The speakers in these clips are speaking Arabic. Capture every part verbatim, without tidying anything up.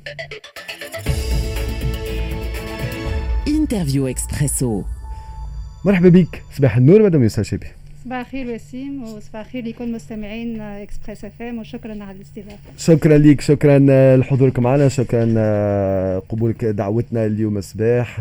انترفيو اكسبريسو. مرحبا بك، صباح النور مدام يوسف شيبي. صباح الخير وسيم، وصباح الخير لكل مستمعين اكسبريس اف ام، وشكرا على الاستضافه. شكرا لك، شكرا لحضورك معنا، شكرا قبولك دعوتنا اليوم الصباح.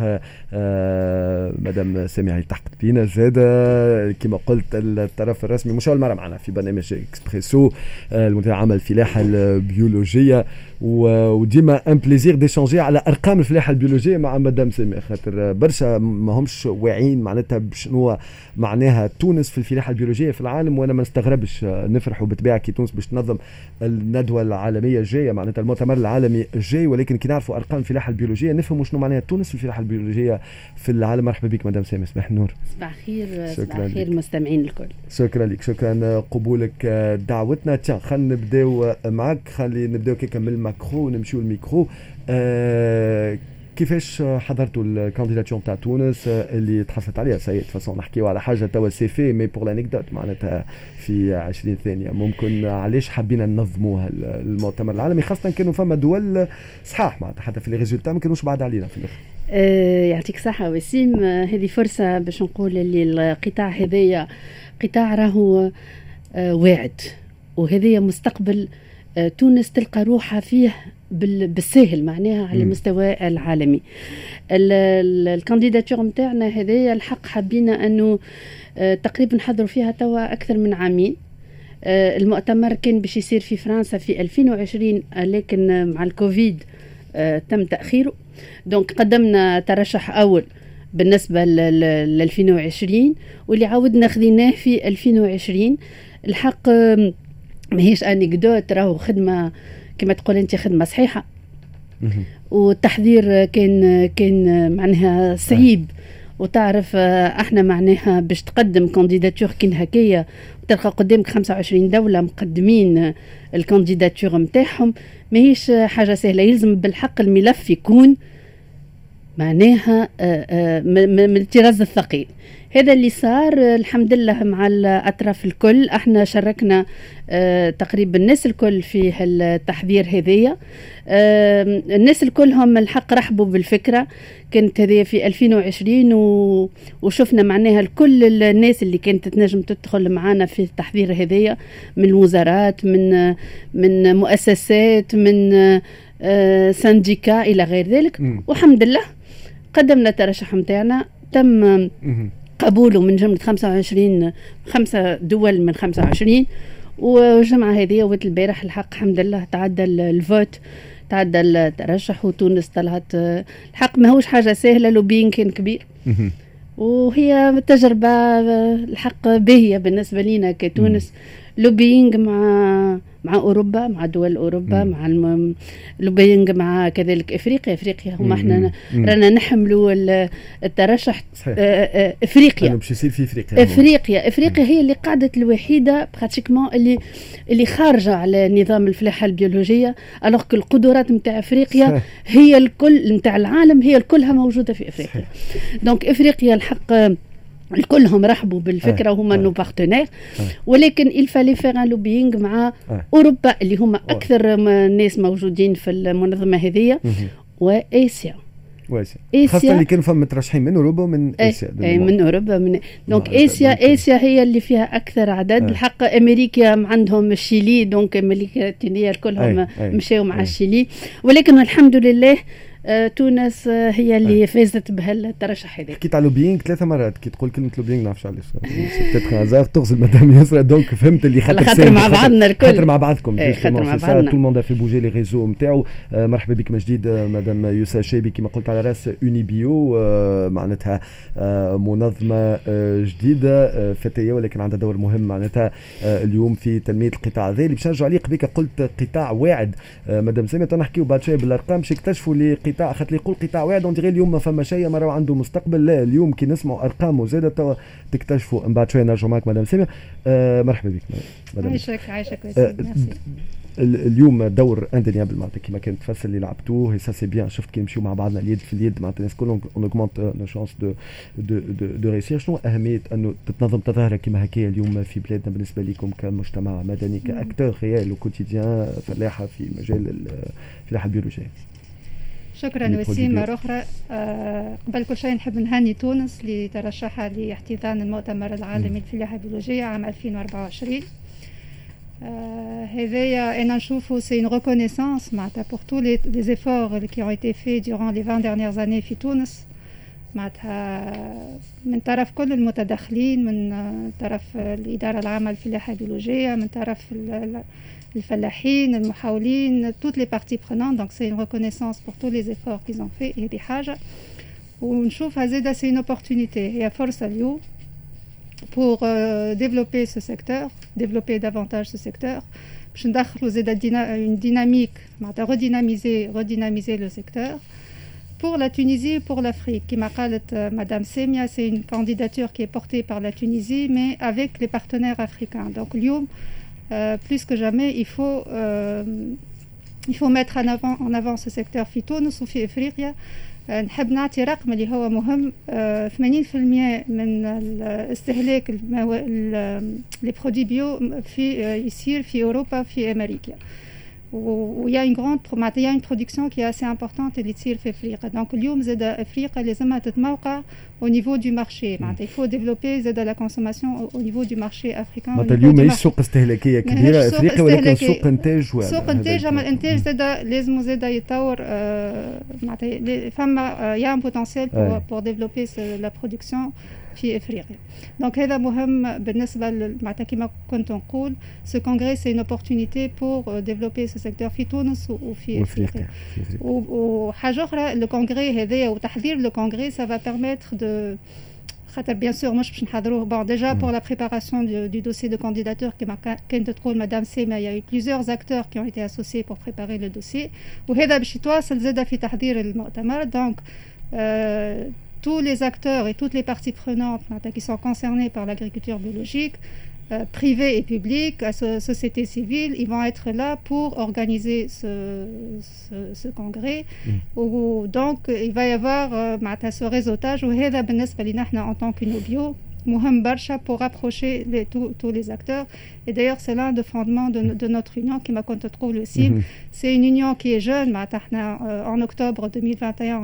مدام سامية التحقت بينا زاده كما قلت الطرف الرسمي مش اول مره معنا في برنامج اكسبريسو، المدير العام الفلاحه البيولوجيه، وديما ان بليزير ديشانجي على ارقام الفلاحه البيولوجيه مع مدام سامية، خاطر برشا ما همش واعيين معناتها بشنو معناها تونس في الفلاحه البيولوجيه في العالم. وانا ما نستغربش، نفرحوا بالطبيعه كي تونس باش تنظم الندوه العالميه الجايه معناتها المؤتمر العالمي الجاي، ولكن كي نعرفوا ارقام الفلاحه البيولوجيه نفهموا شنو معناها تونس في الفلاحه البيولوجيه في العالم. مرحبا بك مدام سامية، صباح النور. صباح الخير، صباح الخير المستمعين الكل. شكرا لك، شكرا قبولك دعوتنا. تيان خلينا نبداو معك، خلينا نبداو كي كمل الميكرو نمشيو الميكرو. أه كيفاش حضرتوا الكانديداتور تاع تونس اللي تحصلت عليها سيد فاصون نحكيو على حاجه توا سي في مي بور لانكدوت معناتها في عشرين ثانيه، ممكن علاش حبينا ننظموها المؤتمر العالمي، خاصه كانوا فما دول صحاح معناتها حتى في لي ريزولتا ما كانوش بعاد علينا في الاخر. أه يعطيك الصحه وسيم، هذه فرصه باش نقول اللي القطاع هذايا قطاع راهو أه واعد، وهذايا مستقبل أه تونس تلقى روحها فيه بالساهل معناها على المستوى العالمي. الكانديداتور نتاعنا هذايا الحق حبينا انه آه تقريبا نحضروا فيها توا اكثر من عامين. آه المؤتمر كان باش يصير في فرنسا في ألفين وعشرين، لكن مع الكوفيد آه تم تاخيره، دونك قدمنا ترشح اول بالنسبه ل ألفين وعشرين، واللي عاودنا خذيناه في ألفين وعشرين. الحق آه ماهيش انكدوت، راهو خدمه كما تقول انت خدمه صحيحه، والتحضير كان كان معناها صعيب. وتعرف احنا معناها باش تقدم كانديداتور كين هكايا وتلقى قدامك خمسة وعشرين دوله مقدمين الكانديداتور نتاعهم، ماهيش حاجه سهله. يلزم بالحق الملف يكون معناها من الطراز الثقيل. هذا اللي صار الحمد لله مع الأطراف الكل. احنا شاركنا اه تقريبا الناس الكل في التحضير هذية. اه الناس الكل هم الحق رحبوا بالفكرة. كانت هذه في ألفين وعشرين و... وشفنا معناها الكل الناس اللي كانت تنجم تدخل معنا في التحضير هذية، من وزارات، من من مؤسسات، من اه سنديكا إلى غير ذلك. والحمد لله قدمنا الترشح متاعنا، تم قبوله من جملة خمسة وعشرين خمسة دول من خمسة وعشرين. والجمعة هذه وقت البارح الحق الحمد لله تعدى الفوت، تعدى الترشح، وتونس طلعت. الحق ما هوش حاجة سهلة، لوبين كان كبير، وهي تجربة الحق باهية بالنسبة لنا كتونس. لوبينج مع مع أوروبا، مع دول أوروبا، مم. مع الم... لوبينج مع كذلك إفريقيا. إفريقيا هم احنا رانا نحملوا الترشح آه إفريقيا. باش يصير في إفريقيا. إفريقيا إفريقيا هي اللي قاعدة الوحيدة براتيكمون اللي اللي خارجة على نظام الفلاحة البيولوجية، ألوغ كل القدرات نتاع إفريقيا صحيح. هي الكل نتاع العالم، هي كلها موجودة في إفريقيا. دونك إفريقيا الحق الكلهم رحبوا بالفكره، وهم نو بارتنير، ولكن الفالي فيغ ان لوبينغ مع آه. اوروبا اللي هم اكثر ناس موجودين في المنظمه هذه، واسيا واسيا خاصه اللي كانوا فهم مترشحين من اوروبا ومن اسيا. اي من اوروبا من دونك اسيا اسيا هي اللي فيها اكثر عدد. آه. الحق امريكا عندهم الشيلي، دونك امريكا اللاتينيه كلهم مشاو مع أي. الشيلي، ولكن الحمد لله آه، تونس آه، هي اللي آه. فازت بهالترشح هذا. حكيت على لوبينغ ثلاثة مرات، كي تقول كلمة لوبينغ نعرفش علاش بتاتخ هازار تغزل مدام يسرا، دونك فهمت اللي خاطر خاطر مع بعضنا الكل، خاطر مع بعضكم ايه خاطر مع بعضنا تو الموند في بوجي لي ريزو نتاعو. آه مرحبا بك من جديد آه مدام يوسف شيبي، كما قلت على راس اوني بيو، آه معناتها آه منظمة آه جديدة آه فتية، ولكن عندها دور مهم معناتها آه اليوم في تنمية القطاع هذا اللي باش نرجعوا عليه. قبيك قلت قطاع واعد آه مدام سامية، نحكيو بعد شوية بالارقام باش يكتشفوا لي قطاع، خاطر يقول قطاع واعد اون ديغي اليوم ما فما شيء مرة عنده مستقبل. لا، اليوم كي نسمعوا ارقام وزاده توا تكتشفوا. من بعد شويه نرجع معك مدام سامية. آه مرحبا بك مدام. عايشك عايشك آه اليوم دور اندينيابل معناتها كما كانت تفصل اللي لعبتوه هي سا سي بيان. شفت كي نمشيو مع بعضنا اليد في اليد معناتها الناس كلهم اون اوغمونت لو شانس دو دو دو ريسير. شنو اهميه انه تتنظم تظاهره كما هكايا اليوم في بلادنا بالنسبه لكم كمجتمع مدني كاكتور ريال وكوتيديان فلاحه في مجال الفلاحه البيولوجيه؟ شكرا وسيم مرة أخرى. أه قبل كل شيء نحب نهني تونس اللي ترشحها لاحتضان المؤتمر العالمي للفلاحة البيولوجية عام ألفين وأربعة وعشرين. هذايا أنا نشوفه سي une reconnaissance معناتها pour tous les, les efforts qui ont été faits durant les vingt dernières années في تونس معناتها من طرف كل المتدخلين، من طرف الإدارة العامة للفلاحة البيولوجية، من طرف الفلاحين المحاولين toutes les parties prenantes. donc c'est une reconnaissance pour tous les efforts qu'ils ont fait. هذه حاجة. ونشوفها زادة c'est une opportunité، هي فرصة اليوم pour euh, développer ce secteur, développer davantage ce secteur. باش ندخلوا زادة une dynamique معناتها redynamiser redynamiser le secteur. Pour la Tunisie et pour l'Afrique, qui m'a dit Madame Semia, c'est une candidature qui est portée par la Tunisie, mais avec les partenaires africains. Donc, Lyoum, euh, plus que jamais, il faut, euh, il faut mettre en avant, en avant ce secteur في تونس وفي إفريقيا. نحب نعطي رقم اللي هو مهم. ثمانين بالمئة من الاستهلاك les produits bio في يصير في أوروبا في أمريكا. où il y a une grande il y a une production qui est assez importante اللي تصير في افريقيا. دونك اليوم زاد افريقيا لازمها تتموقع au niveau du marché معناتها il faut développer زاد la consommation au niveau du marché africain. معناتها اليوم ماهيش سوق استهلاكيه كبيره افريقيا ولكن سوق انتاج واعد. سوق انتاج اما الانتاج زاد لازم زاد يتطور معناتها فما il y a un potentiel pour pour développer la production في افريقيا. دونك هذا مهم بالنسبه معناتها كما كنت نقول ce congrès c'est une opportunité pour développer ce secteur في تونس وفي افريقيا. وحاجه اخرى le congrès هذايا وتحضير le congrès ça va permettre de خاطر bien sûr مش باش نحضروه bon déjà pour la préparation du, du dossier de candidature كما كانت تقول مدام سيما il y a eu plusieurs acteurs qui ont été associés pour préparer le dossier وهذا باش يتواصل زاد في تحضير المؤتمر. donc euh, tous les acteurs et toutes les parties prenantes qui sont concernées par l'agriculture biologique, euh, privée et publique, la so- société civile, ils vont être là pour organiser ce, ce, ce congrès. Mm. Où, donc, il va y avoir euh, ce réseautage où هذا بالنسبة لنا احنا en tant qu'Inobio مهم برشا pour rapprocher les, tous, tous les acteurs. Et d'ailleurs, c'est l'un des fondements de, de notre union qui m'a compté trop le C I M. Mm-hmm. C'est une union qui est jeune, euh, en octobre deux mille vingt et un,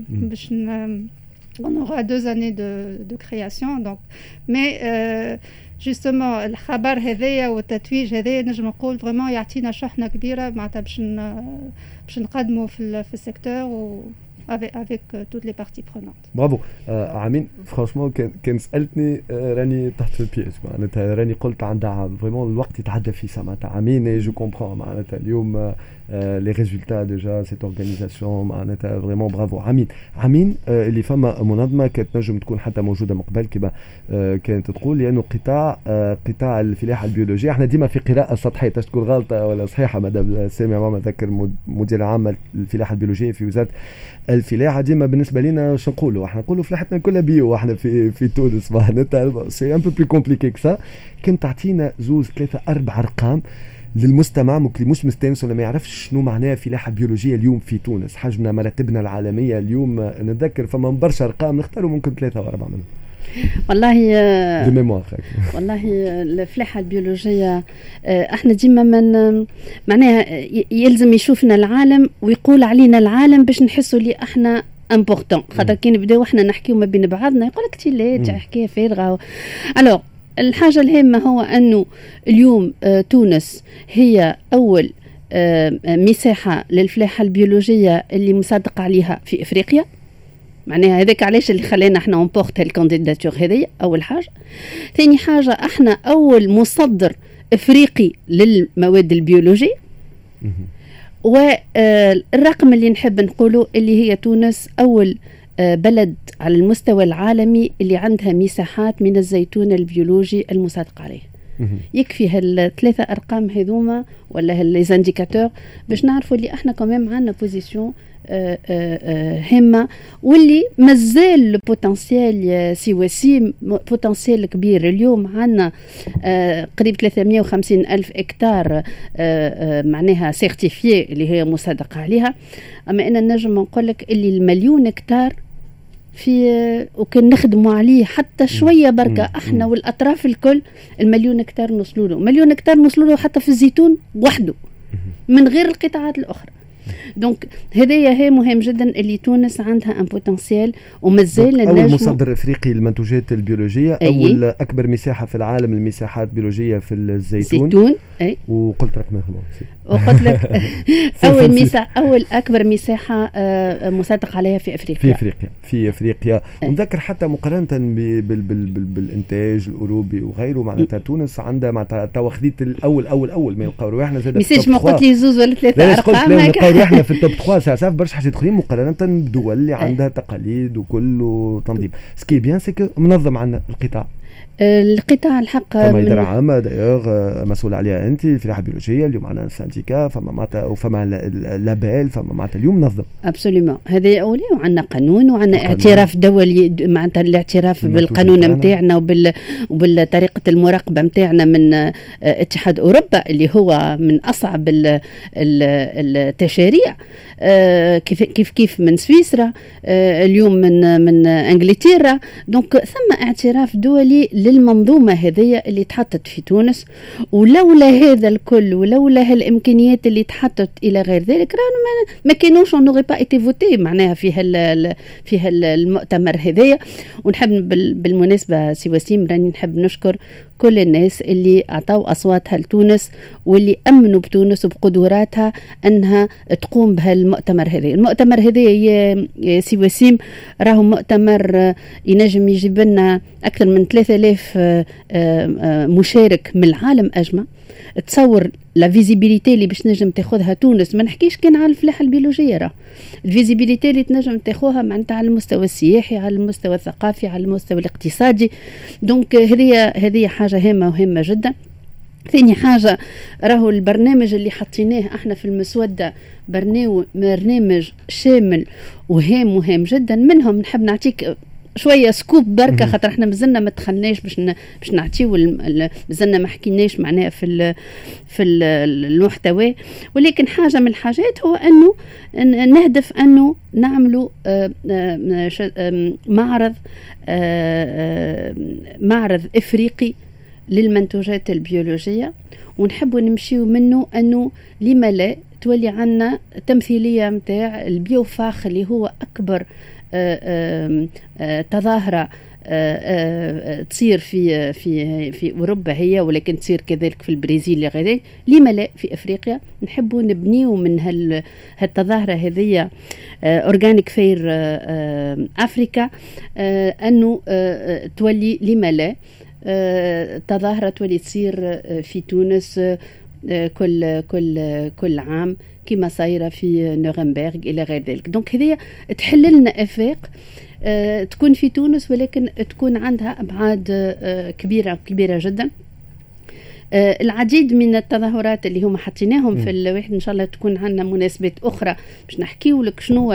euh, mm. on aura deux années de, de création. Donc. Mais euh, justement, الخبر هذايا والتتويج هذايا نجم نقول vraiment يعطينا شحنة كبيرة معناتها باش باش نقدموا في في السيكتور و avec avec toutes les parties prenantes. برافو. آه عامين فرانشمون كان كان سالتني آه راني تحت في البياج معناتها راني قلت عندها عام فريمون الوقت يتعدى فيه معناتها عامين اي جو كومبرون معناتها اليوم آه لي ريزولتا ديجا سيت اورغانيزاسيون معناتها فريمون برافو. عامين عامين آه اللي فما منظمه كانت نجم تكون حتى موجوده من قبل كما آه كانت تقول لانه قطاع آه قطاع الفلاحه البيولوجيه احنا ديما في قراءه سطحيه تكون غلطه ولا صحيحه. مدام سامع ماما ذكر مدير عام الفلاحه البيولوجيه في وزاره الفلاحه ديما بالنسبه لنا شو نقولوا احنا نقولوا فلاحتنا كلها بيو احنا في في تونس معناتها سي ان بو بلو كومبليكي كسا. كنت تعطينا زوز ثلاثه اربع ارقام للمستمع اللي مش مستانس ولا ما يعرفش شنو معناها فلاحه بيولوجيه اليوم في تونس، حجمنا مراتبنا العالميه اليوم. نتذكر فما برشا ارقام نختاروا ممكن ثلاثه واربعه منهم. والله دي ميموار والله الفلاحه البيولوجيه احنا ديما من معناها يلزم يشوفنا العالم ويقول علينا العالم باش نحسوا لي احنا امبورطون. خاطر كي نبداو احنا نحكيو ما بين بعضنا يقول لك تي لا حكايه فارغه. الوغ الحاجه الهامه هو انه اليوم تونس هي اول مساحه للفلاحه البيولوجيه اللي مصدق عليها في افريقيا. معناها هذاك علاش اللي خلينا احنا نبورت الكانديداتور هذه اول حاجه. ثاني حاجه احنا اول مصدر افريقي للمواد البيولوجيه. والرقم اللي نحب نقوله اللي هي تونس اول بلد على المستوى العالمي اللي عندها مساحات من الزيتون البيولوجي المصدق عليه. يكفي هالثلاثه ارقام هذوما ولا هالليزانديكاتور باش نعرفوا اللي احنا كمان عندنا بوزيشن هامه واللي مازال البوتنسيال سي وسيم بوتنسيال كبير. اليوم عندنا قريب ثلاثمائة وخمسين ألف هكتار معناها سيرتيفيي اللي هي مصدق عليها. اما ان نجم نقول لك اللي المليون هكتار في وكان نخدموا عليه حتى شويه بركه احنا والاطراف الكل المليون هكتار نوصلوا له. مليون هكتار نوصلوا له حتى في الزيتون وحده من غير القطاعات الاخرى. دونك هذايا هي مهم جدا اللي تونس عندها ان بوتنسيال ومازال اول مصدر افريقي للمنتوجات البيولوجيه، اول اكبر مساحه في العالم المساحات بيولوجيه في الزيتون. زيتون اي وقلت رقم وقلت لك اول مساحه اول اكبر مساحه مصدق عليها في افريقيا في افريقيا في افريقيا ونذكر حتى مقارنه بال بال بال بالانتاج الاوروبي وغيره، معناتها تونس عندها معناتها تواخديت الاول اول اول ما يلقاو احنا زاد ميساج ما قلت لي زوز ولا ثلاثه ارقام هكا نلقاو احنا في التوب ثلاثة ساعات برشا حاجات اخرين مقارنه بالدول اللي عندها تقاليد وكل تنظيم. سكي بيان سكو منظم عندنا القطاع القطاع الحق فما إدارة عامة دايوغ مسؤول عليها أنت الفلاحة البيولوجية. اليوم عندنا سانديكا فما معناتها وفما لابيل فما معناتها اليوم منظم ابسوليومون هذه أولي، وعندنا قانون وعندنا اعتراف دولي معناتها الاعتراف بالقانون نتاعنا وبال وبالطريقة المراقبة نتاعنا من اتحاد أوروبا اللي هو من أصعب التشاريع كيف كيف كيف من سويسرا اليوم من من انجلترا. دونك ثم اعتراف دولي للمنظومة هذه اللي تحطت في تونس، ولولا هذا الكل ولولا هالامكانيات اللي تحطت الى غير ذلك رانا ما كانوش on n'aurait pas été voté معناها في هال في هالمؤتمر هذايا. ونحب بالمناسبة سي وسيم راني نحب نشكر كل الناس اللي أعطوا أصواتها لتونس واللي أمنوا بتونس وبقدراتها أنها تقوم بهالمؤتمر هذا. المؤتمر هذا يا سي وسيم راهو مؤتمر ينجم يجيب لنا أكثر من ثلاثة آلاف مشارك من العالم أجمع. تصور لا فيزيبيليتي اللي باش نجم تاخذها تونس، ما نحكيش كان على الفلاحه البيولوجيه، راه الفيزيبيليتي اللي تنجم تاخذها معناتها على المستوى السياحي، على المستوى الثقافي، على المستوى الاقتصادي. دونك هذه هذه حاجه هامه وهامه جدا. ثاني حاجه راهو البرنامج اللي حطيناه احنا في المسوده برنامج شامل وهام مهم جدا. منهم نحب نعطيك شويه سكوب بركه خاطر احنا مازلنا ما دخلناش باش باش نعطيو مازلنا ما حكيناش معناها في ال في ال المحتوى، ولكن حاجه من الحاجات هو انه نهدف انه نعملوا معرض معرض افريقي للمنتوجات البيولوجيه، ونحبوا نمشيو منه انه لما لا تولي عنا تمثيليه نتاع البيوفاخ اللي هو اكبر آآ آآ تظاهرة آآ تصير في في في أوروبا هي، ولكن تصير كذلك في البرازيل لغيره. لما لا في أفريقيا نحبوا نبنيو من هال هالتظاهرة هذه أورجانيك فير أفريكا أنه تولي لما لا تظاهرة تولي تصير في تونس كل كل كل عام كما صايره في نورنبرغ الى غير ذلك. دونك هذه تحل لنا افاق أه تكون في تونس، ولكن تكون عندها ابعاد أه كبيره كبيره جدا. أه العديد من التظاهرات اللي هم حطيناهم م. في الواحد ان شاء الله تكون عندنا مناسبات اخرى باش نحكيو لك شنو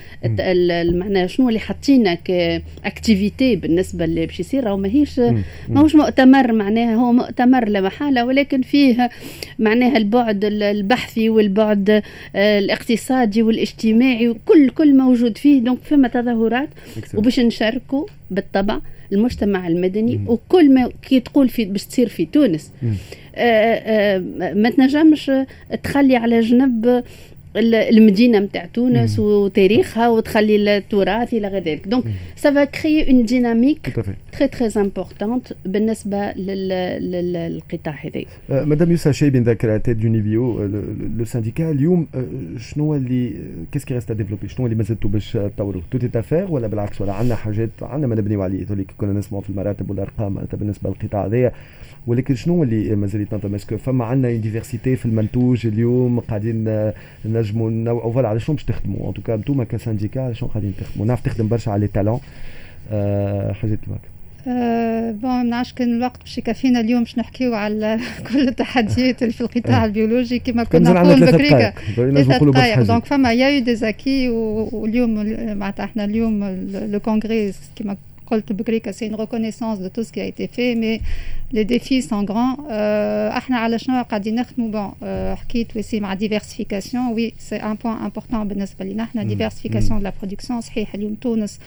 المعنى شنو اللي حطينا كاكتيفيتي بالنسبه اللي باش يصير. او ماهيش ماهوش مؤتمر معناها هو مؤتمر لا محاله، ولكن فيه معناها البعد البحثي والبعد الاقتصادي والاجتماعي وكل كل موجود فيه. دونك فما تظاهرات وباش نشاركوا بالطبع المجتمع المدني مم. وكل ما كي تقول في باش تصير في تونس آآ آآ ما تنجمش تخلي على جنب المدينه نتاع تونس مم. وتاريخها وتخلي التراث الى غير ذلك. دونك سا فا كريي اون ديناميك تري تري امبورطونت بالنسبه للقطاع هذا. مدام يوسف شايبين ذاكره تيد يونيفيو لو سانديكا اليوم شنو اللي كيس كي ريست ديفلوبي، شنو اللي مازلتوا باش تطوروا تو تي تافير ولا بالعكس ولا عندنا حاجات عندنا ما نبنيو عليه توليك كنا نسمعوا في المراتب والارقام بالنسبه للقطاع هذا، ولكن شنو اللي مازال يتنظم؟ اسكو فما عندنا ديفيرسيتي في المنتوج اليوم قاعدين نجموا نوعوا فوالا على شنو باش تخدموا؟ ان توكا انتوما كسانديكا على شنو قاعدين تخدموا؟ نعرف تخدم برشا على لي تالون أه حاجات كيما هكا. أه بون ما نعرفش كان الوقت باش يكفينا اليوم باش نحكيو على كل التحديات اللي في القطاع البيولوجي كما كنا نقول بكريكا ثلاث دقائق. دونك فما يا دي زاكي واليوم معناتها احنا اليوم لو كونغريس كما قلت بكريكا سي une reconnaissance de tout ce qui a été fait, mais les défis sont grands. احنا على شنو قاعدين نخدموا؟ بون حكيت وسيم مع diversification. oui c'est un point important بالنسبه لنا احنا diversification de la production. صحيح اليوم تونس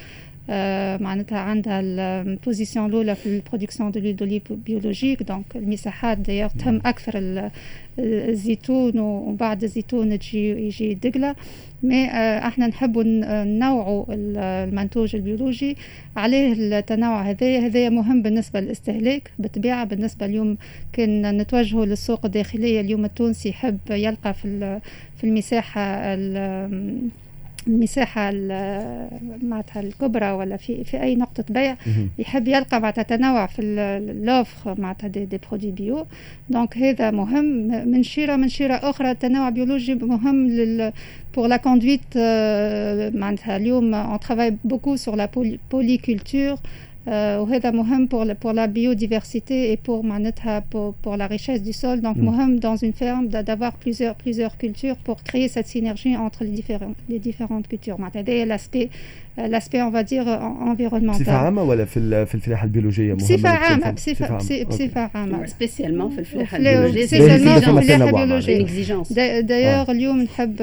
معناتها عندها البوزيسيون الاولى في البرودكسيون دو لويل دوليف بيولوجيك. دونك المساحات دايوغ تهم اكثر الزيتون وبعد الزيتون تجي يجي دقله. مي احنا نحبوا ننوعوا المنتوج البيولوجي. عليه التنوع هذايا هذايا مهم بالنسبه للاستهلاك بالطبيعه. بالنسبه اليوم كان نتوجهوا للسوق الداخليه اليوم التونسي يحب يلقى في في المساحه المساحه معناتها الكبرى ولا في في اي نقطه بيع يحب يلقى معناتها تنوع في اللوفر معناتها دي, دي برودوي بيو. دونك هذا مهم. من شيره من شيره اخرى التنوع بيولوجي مهم لل pour la conduite معناتها اليوم on travaille beaucoup sur la polyculture. وهذا مهم pour la, pour la biodiversité et pour معناتها pour, pour la richesse du sol. Donc مهم dans une ferme d'avoir plusieurs plusieurs cultures pour créer cette synergie entre les différentes les différentes cultures. معناتها l'aspect l'aspect on va dire environnemental. بصفة عامة ولا في في الفلاحة البيولوجية؟ بصفة عامة بصفة بصفة عامة spécialement في الفلاحة البيولوجية. spécialement في الفلاحة البيولوجية. d'ailleurs اليوم نحب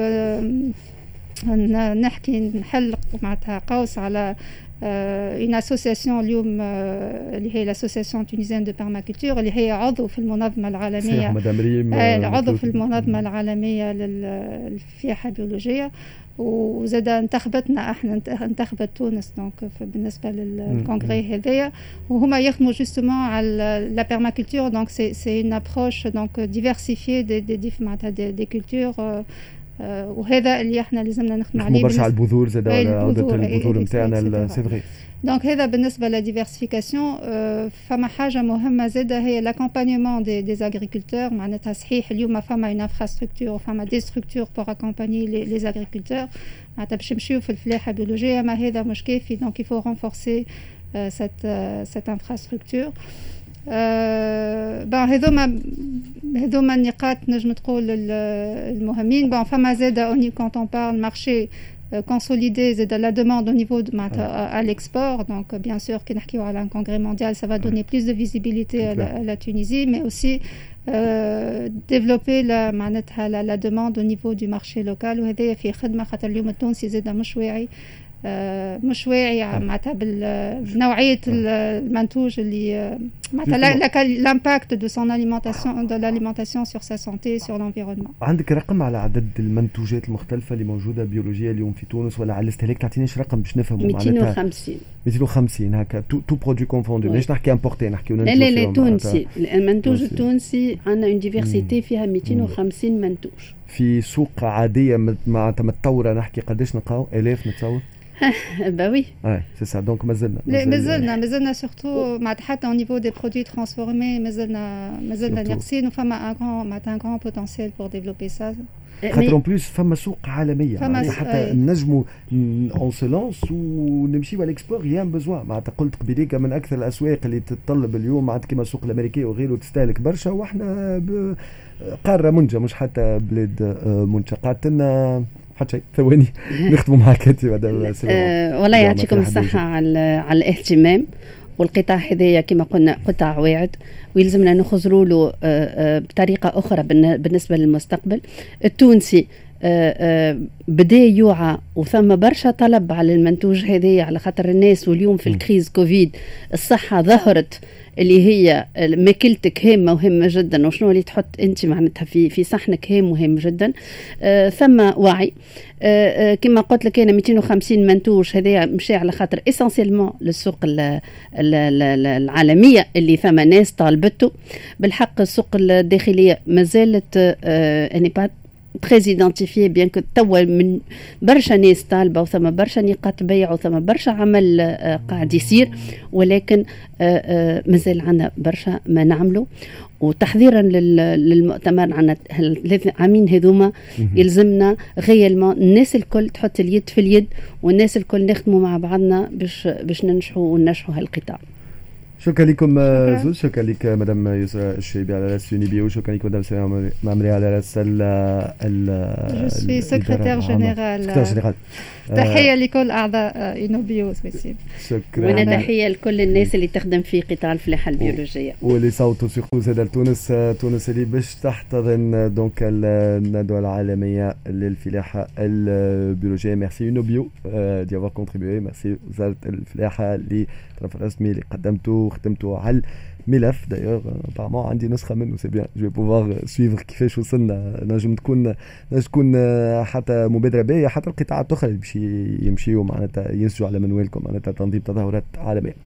نحكي نحل معناتها قوس على une association اليوم اللي هي l'association tunisienne de permaculture اللي هي عضو في المنظمة العالمية عضو في المنظمة العالمية للفلاحة البيولوجية. وزاد انتخبتنا احنا انتخبت تونس دونك بالنسبه للكونغري هذايا وهما يخدموا جوستومون على لا بيرماكولتور. دونك سي سي اون ابروش دونك ديفيرسيفيي دي دي معناتها دي, دي كولتور. وهذا اللي احنا لازمنا نخدموا عليه برشا على البذور زاد على عوده البذور نتاعنا سي فغي. دونك هذا بالنسبه للديفيرسيفيكاسيون. فما حاجه مهمه زاده هي لاكومبانيمون دي دي اغريكولتور. معناتها صحيح اليوم فما اون انفراستركتور وفما دي ستركتور بور اكومباني لي اغريكولتور معناتها باش نمشيو في الفلاحه البيولوجيه ما هذا مش كافي. دونك يفو رونفورسي سيت سيت انفراستركتور. بون هذوما هذوما النقاط نجم تقول المهمين. بون فما زاده اوني كونت اون بارل مارشي consolider de la demande au niveau de à, à l'export. Donc bien sûr quand نحكيو على un congrès mondial ça va donner plus de visibilité à la, à la Tunisie mais aussi euh, développer la معناتها la, la demande au niveau du marché local. وهذا في خدمه خاطر اليوم التونسي زاد مش واعي مش واعي معناتها بنوعيه المنتوج اللي معناتها لامباكت دو سون اليمونطاسيون دو لاليمونطاسيون سور سا سانتي سور لانفيرونمون. عندك رقم على عدد المنتوجات المختلفه اللي موجوده بيولوجيه اليوم في تونس ولا على الاستهلاك؟ تعطينيش رقم باش نفهموا. مئتين وخمسين مئتين وخمسين هكا تو تو برودوي كونفوندو. مش نحكي امبورتي نحكي لا لا لا تونسي. المنتوج التونسي عندنا اون ديفيرسيتي فيها مئتين وخمسين منتوج. في سوق عاديه معناتها متطوره نحكي قداش نلقاو؟ آلاف نتصور؟ bah oui. Ouais, c'est ça. Donc مازلنا مازلنا مازلنا surtout معناتها حتى au niveau des produits transformés مازلنا مازلنا ناقصين وفما un grand معناتها un grand potentiel pour développer ça. خاطر اون بليس فما سوق عالميه معناتها حتى نجموا اون سيلونس ونمشيو على الاكسبور يان بزوان. معناتها قلت قبيليك من اكثر الاسواق اللي تتطلب اليوم معناتها كما السوق الامريكي وغيره تستهلك برشا واحنا قاره منجه مش حتى بلاد منجه. قاتلنا حتى شيء ثواني نختموا معك انت مدام سلمى. أه والله يعطيكم الصحه على على الاهتمام. والقطاع هذايا كما قلنا قطاع واعد ويلزمنا نخزروا له بطريقه اخرى بالنسبه للمستقبل. التونسي بدا يوعى وثم برشا طلب على المنتوج هذايا على خاطر الناس واليوم في الكريز كوفيد الصحه ظهرت اللي هي ماكلتك هامه وهمه جدا وشنو اللي تحط انت معناتها في في صحنك هام مهم جدا. آه ثم وعي. آه كما قلت لك انا مئتين وخمسين منتوج هذايا مشي على خاطر اسانسيلمون للسوق العالميه اللي ثم ناس طالبته. بالحق السوق الداخليه مازالت آه اني با très identifié bien que توا من برشا ناس طالبه وثم برشا نقاط بيع وثم برشا عمل آه قاعد يصير ولكن آه آه مازال عندنا برشا ما نعمله. وتحضيرا للمؤتمر عنا عامين هذوما يلزمنا غيالما الناس الكل تحط اليد في اليد والناس الكل نخدموا مع بعضنا باش باش ننجحوا وننجحوا هالقطاع. شكرا لكم زوج، شكرا لك مدام يسرا الشيبي على راس يونيبيو، شكرا لكم مدام سلمى معمري على راس ال جو سوي سكرتير جينيرال. تحيه لكل اعضاء يونيبيو سويسيد. شكرا. ونتحيه لكل الناس اللي تخدم في قطاع الفلاحه البيولوجيه واللي صوتوا سيرتو زاد تونس. تونس اللي باش تحتضن دونك الندوه العالميه للفلاحه البيولوجيه. ميرسي يونيبيو دي افوار كونتريبيو، ميرسي وزاره الفلاحه اللي الطرف الرسمي اللي قدمته وخدمته على الملف. دايوغ ابارمون عندي نسخه منه سي بيان، جو بوفوار سويفر كيفاش وصلنا. نجم تكون نجم تكون حتى مبادره باهيه حتى القطاعات الاخرى اللي باش يمشيوا معناتها ينسجوا على منوالكم معناتها تنظيم تظاهرات عالميه.